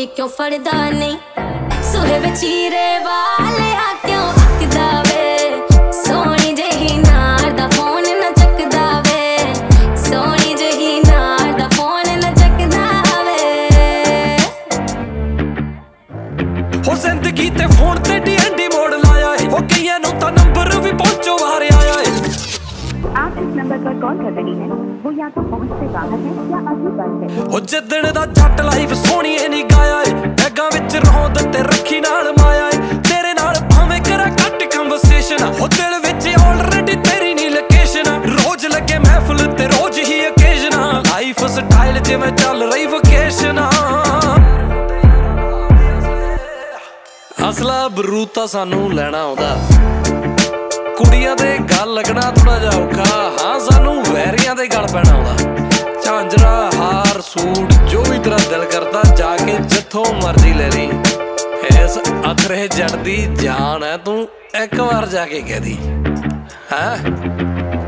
क्यों फड़दा नहीं सुहे विचीरे वालिया क्यों अकदा वे सोनी जही नार दा फोन न चकदा वे सोनी जही नार दा फोन न चकदा वे हो जिंदगी ते फोन ते डीएनडी मोड़ लाया है हो कईयां नूं तां नंबर भी पहुंचो बाहर आया है आप जिस नंबर पर कॉल कर रहे हैं वो या तो पहुंच से बाहर है या अभी बंद है हो जिद्दण दा जट लाइव सोहणीए नहीं गाया है बैगां विच रहोंद ते रखी नाल माया है तेरे नाल भावें करा घट कन्वर्सेशन हो दिल विच ऑलरेडी तेरी नी लोकेशन रोज लगे महफिल ते रोज ही ओकेजन लाइफ स्टाइल जिवें चल रही वोकेशन असला बरूता सानू लैना आउंदा कुड़ियां दे गल लगना थोड़ा जा औखा हाँ सानू वैरियां दे गल पैना आउंदा झांजरा हार सूट जो भी तेरा दिल करता जाके जिथों मर्जी ले ली इस अखरे जड़ दी जान है तू एक बार जाके कह दी है